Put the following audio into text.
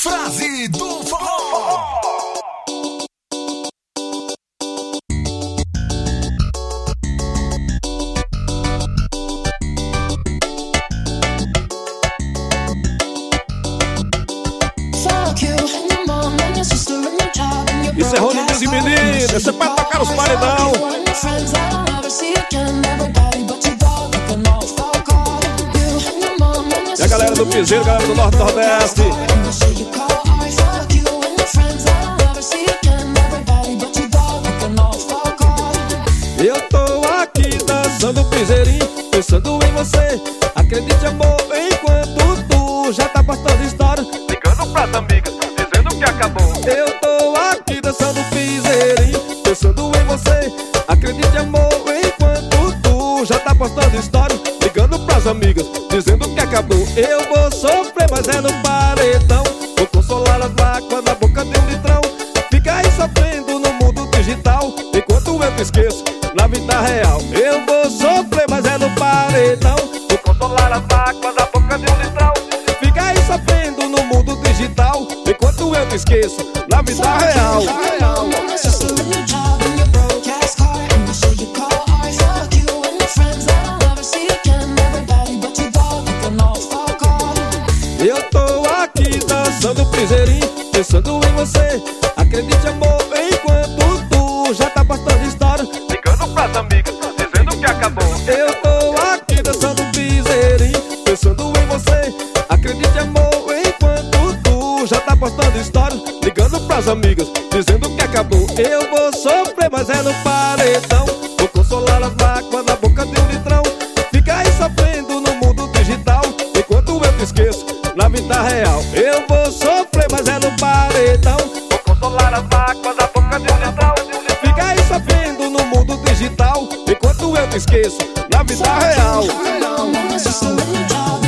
Frase do Forró. Isso é Ronaldinho e Menino, esse é pra tocar os paredão. E a galera do Piseiro, galera do Norte e Nordeste. Eu tô aqui dançando piseirinho, pensando em você. Acredite, amor, enquanto tu já tá postando história, ligando pras amigas, dizendo que acabou. Eu tô aqui dançando piseirinho, pensando em você. Acredite, amor, enquanto tu já tá postando história, ligando pras amigas, dizendo que acabou. Eu vou sofrer, mas é no paredão. Vou consolar as mágoas na boca de um litrão. Fica aí sofrendo no mundo digital, enquanto eu te esqueço na vida real. Eu vou sofrer, mas é no paredão. Vou consolar as mágoas na boca de um litrão. Fica aí sofrendo no mundo digital, enquanto eu te esqueço na vida real. Eu tô aqui dançando piseirinho, pensando em você. Acredite, amor, enquanto tu já tá postando história, ligando pras amigas, dizendo que acabou. Eu tô aqui dançando piseirinho, pensando em você. Acredite, amor, enquanto tu já tá postando história, ligando pras amigas, dizendo que acabou. Eu vou sofrer, mas é no paredão. Vou consolar as mágoas na boca de um litrão. Fica aí sofrendo no mundo digital, enquanto eu te esqueço na vida real. Eu vou sofrer, mas é no paredão. Vou consolar as mágoas na boca de um litrão. Fica aí sofrendo no mundo digital, enquanto eu te esqueço na vida real.